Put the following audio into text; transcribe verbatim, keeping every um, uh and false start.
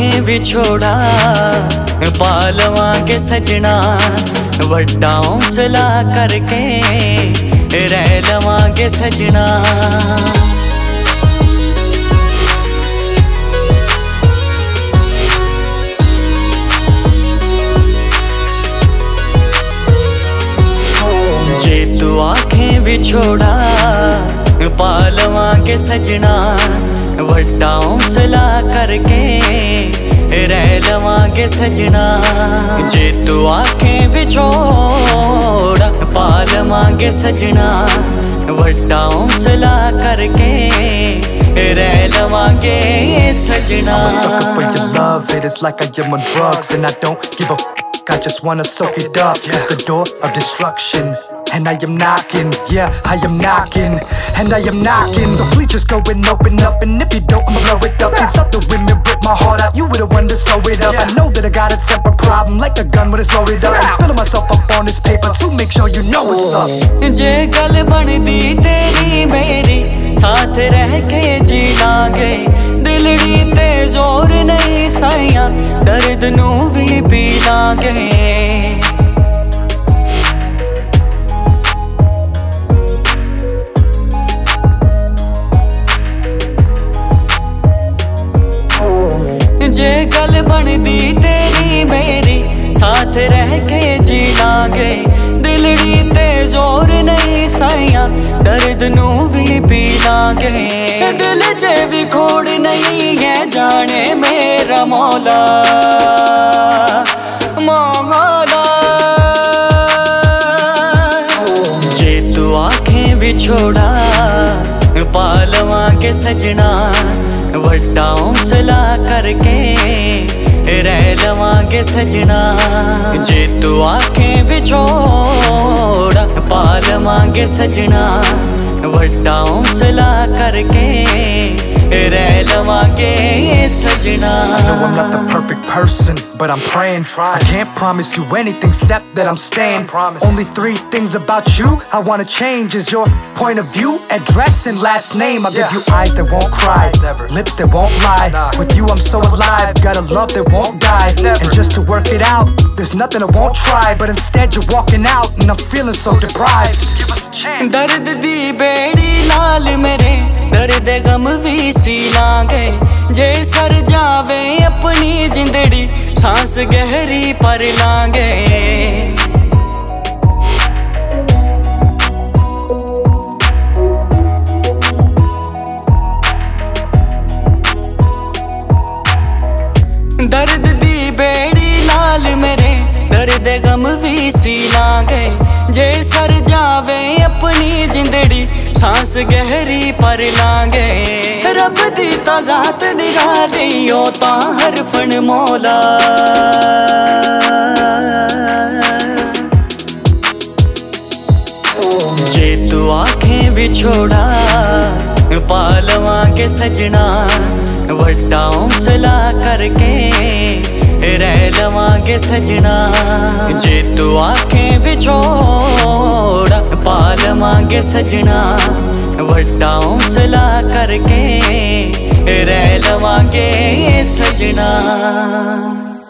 आखें विछोड़ा पा लवांगे सजना, वड्डा हौसला करके रह लवांगे सजना। जे तू आखें विछोड़ा पा लवांगे सजना, वड्डा हौसला करके रह लवांगे सजना। जे तू आखें विछोड़ा पा लवांगे सजना, वड्डा हौसला करके रह लवांगे सजना। I'm a sucker for your love, it is like I am on drugs, and I don't give a f***, I just wanna soak it up. It's the door of destruction, and I am knocking, yeah, I am knocking, and I am knocking. So please just go and open up, and if you don't, I'ma blow it up. These other women rip my heart out, you were the one to sew it up. I know that I got a temper problem, like a gun when it's loaded up. I'm spilling myself up on this paper to make sure you know what's up. जे गल बनदी तेरी मेरी साथ रह के जी लांगे, दिलड़ी ते जोर नहीं साइया, दर्द नू भी पी लांगे। जे गल बनदी तेरी मेरी साथ रह के जी लांगे, दिलड़ी ते जोर नहीं साइया, दर्द नू भी पी लांगे। दिल च भी खोड़ नहीं है जाने मेरा मौला मौला। जे तू आखें विछोड़ा पा लवांगे सजना, वड्डा हौसला करके रह लवांगे सजना। जे तू आखें विछोड़ा पा लवांगे सजना, वड्डा हौसला करके रह लवांगे सजना। I know I'm not the perfect person, but I'm praying. I can't promise you anything except that I'm staying. Only three things about you I wanna change is your point of view, address, and last name. I'll give you eyes that won't cry, lips that won't lie. With you I'm so alive, got a love that won't die. And just to work it out, there's nothing I won't try, but instead you're walking out and I'm feeling so deprived. दर्द दी बेड़ी लाल मेरे, दर्द गम भी सी लांगे। जे sir जावे अपनी जिंदड़ी, सांस गहरी पर लांगे। दर्द दी बेड़ी लाल मेरे, दर्द गम भी सी लांगे। जे सर जावे अपनी जिंदड़ी, सांस गहरी पर लांगे। रब दी ताज़ात दिखा दियो ता हरफन मौला। जे तू आखें विछोड़ा पा लवांगे सजना, वड्डा हौसला करके रह लवांगे सजना। जे तू आखें विछोड़ा पा लवांगे सजना, वड्डा हौसला करके रह लवांगे सजना।